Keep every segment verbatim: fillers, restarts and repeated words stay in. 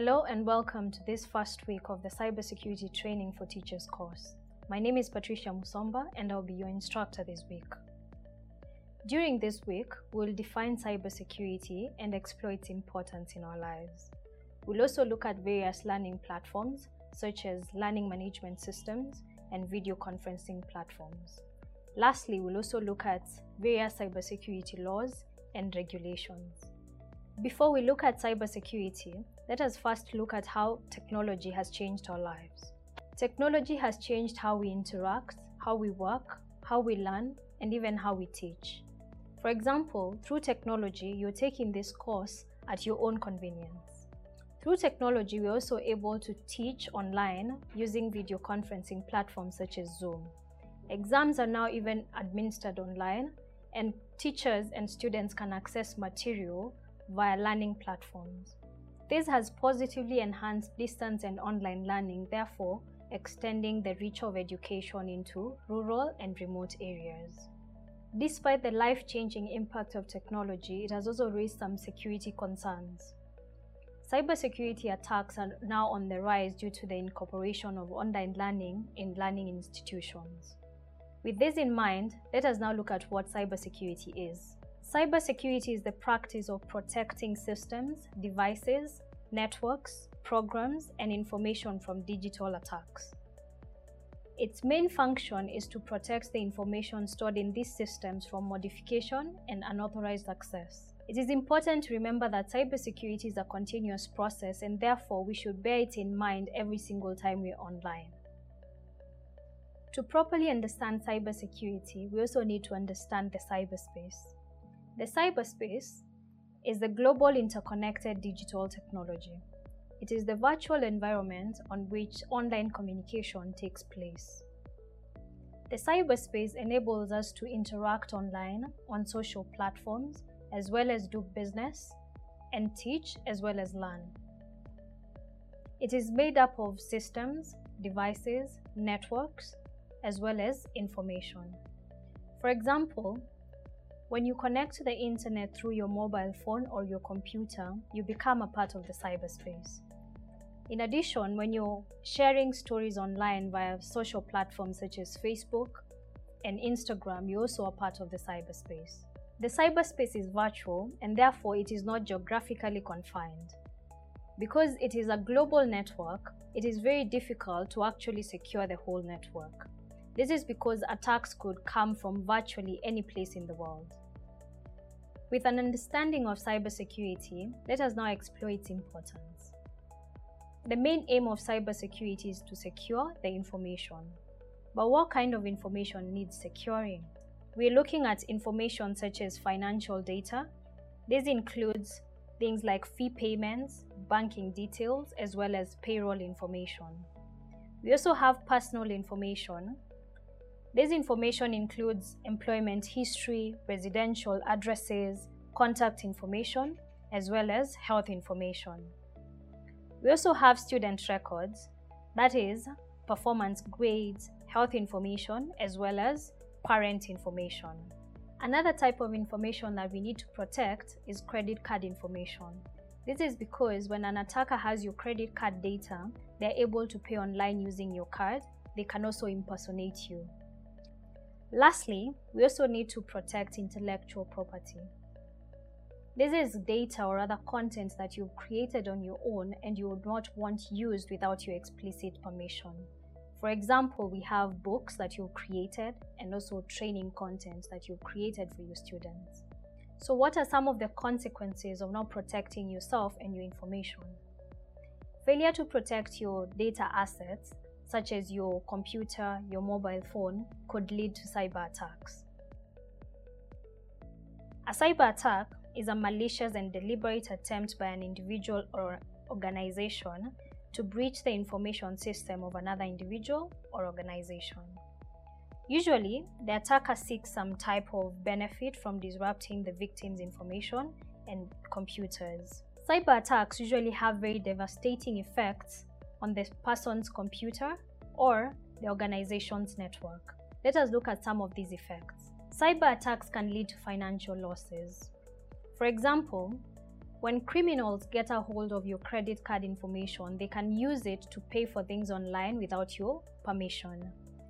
Hello and welcome to this first week of the Cybersecurity Training for Teachers course. My name is Patricia Musomba and I'll be your instructor this week. During this week, we'll define cybersecurity and explore its importance in our lives. We'll also look at various learning platforms such as learning management systems and video conferencing platforms. Lastly, we'll also look at various cybersecurity laws and regulations. Before we look at cybersecurity, let us first look at how technology has changed our lives. Technology has changed how we interact, how we work, how we learn, and even how we teach. For example, through technology, you're taking this course at your own convenience. Through technology, we're also able to teach online using video conferencing platforms such as Zoom. Exams are now even administered online, and teachers and students can access material via learning platforms. This has positively enhanced distance and online learning, therefore extending the reach of education into rural and remote areas. Despite the life-changing impact of technology, it has also raised some security concerns. Cybersecurity attacks are now on the rise due to the incorporation of online learning in learning institutions. With this in mind, let us now look at what cybersecurity is. Cybersecurity is the practice of protecting systems, devices, networks, programs, and information from digital attacks. Its main function is to protect the information stored in these systems from modification and unauthorized access. It is important to remember that cybersecurity is a continuous process, and therefore we should bear it in mind every single time we're online. To properly understand cybersecurity, we also need to understand the cyberspace. The cyberspace is the global interconnected digital technology. It is the virtual environment on which online communication takes place. The cyberspace enables us to interact online on social platforms, as well as do business and teach, as well as learn. It is made up of systems, devices, networks, as well as information. For example, when you connect to the internet through your mobile phone or your computer, you become a part of the cyberspace. In addition, when you're sharing stories online via social platforms such as Facebook and Instagram, you're also a part of the cyberspace. The cyberspace is virtual, and therefore it is not geographically confined. Because it is a global network, it is very difficult to actually secure the whole network. This is because attacks could come from virtually any place in the world. With an understanding of cybersecurity, let us now explore its importance. The main aim of cybersecurity is to secure the information. But what kind of information needs securing? We're looking at information such as financial data. This includes things like fee payments, banking details, as well as payroll information. We also have personal information. This information includes employment history, residential addresses, contact information, as well as health information. We also have student records, that is, performance grades, health information, as well as parent information. Another type of information that we need to protect is credit card information. This is because when an attacker has your credit card data, they're able to pay online using your card. They can also impersonate you. Lastly, we also need to protect intellectual property. This is data or other content that you've created on your own and you would not want used without your explicit permission. For example, we have books that you've created and also training content that you've created for your students. So what are some of the consequences of not protecting yourself and your information? Failure to protect your data assets, such as your computer, your mobile phone, could lead to cyber attacks. A cyber attack is a malicious and deliberate attempt by an individual or organization to breach the information system of another individual or organization. Usually, the attacker seeks some type of benefit from disrupting the victim's information and computers. Cyber attacks usually have very devastating effects on the person's computer or the organization's network. Let us look at some of these effects. Cyber attacks can lead to financial losses. For example, When criminals get a hold of your credit card information, they can use it to pay for things online without your permission.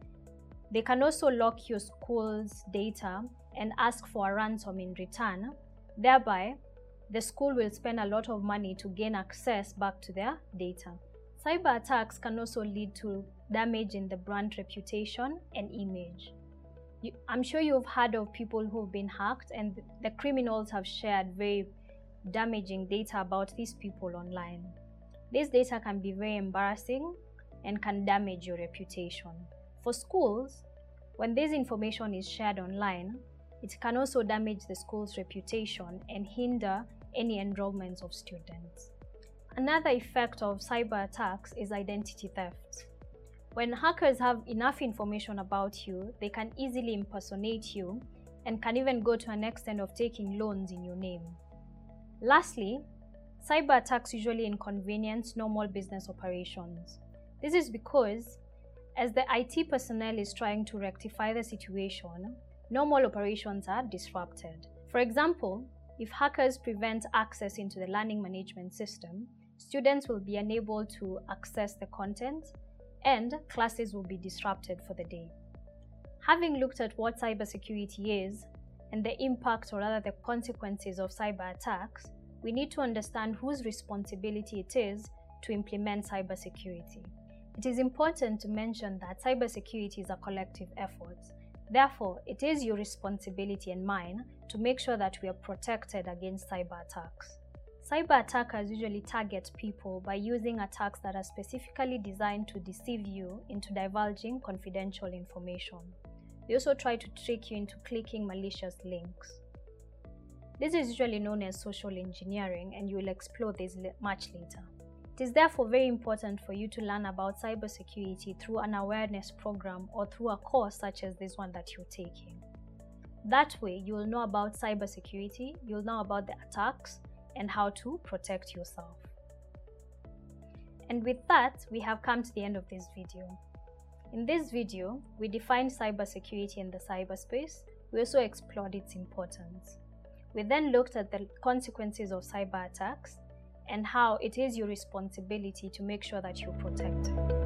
They can also lock your school's data and ask for a ransom in return. Thereby, the school will spend a lot of money to gain access back to their data. Cyber attacks can also lead to damage in the brand reputation and image. You, I'm sure you've heard of people who've been hacked, and the criminals have shared very damaging data about these people online. This data can be very embarrassing and can damage your reputation. For schools, when this information is shared online, it can also damage the school's reputation and hinder any enrollments of students. Another effect of cyber attacks is identity theft. When hackers have enough information about you, they can easily impersonate you and can even go to an extent of taking loans in your name. Lastly, cyber attacks usually inconvenience normal business operations. This is because, as the I T personnel is trying to rectify the situation, normal operations are disrupted. For example, if hackers prevent access into the learning management system, students will be unable to access the content and classes will be disrupted for the day. Having looked at what cybersecurity is and the impact, or rather the consequences of cyber attacks, we need to understand whose responsibility it is to implement cybersecurity. It is important to mention that cybersecurity is a collective effort. Therefore, it is your responsibility and mine to make sure that we are protected against cyber attacks. Cyber attackers usually target people by using attacks that are specifically designed to deceive you into divulging confidential information. They also try to trick you into clicking malicious links. This is usually known as social engineering, and you will explore this much later. It is therefore very important for you to learn about cybersecurity through an awareness program or through a course such as this one that you're taking. That way, you will know about cybersecurity, you'll know about the attacks, and how to protect yourself. And with that, we have come to the end of this video. In this video, we defined cybersecurity in the cyberspace. We also explored its importance. We then looked at the consequences of cyber attacks and how it is your responsibility to make sure that you're protected.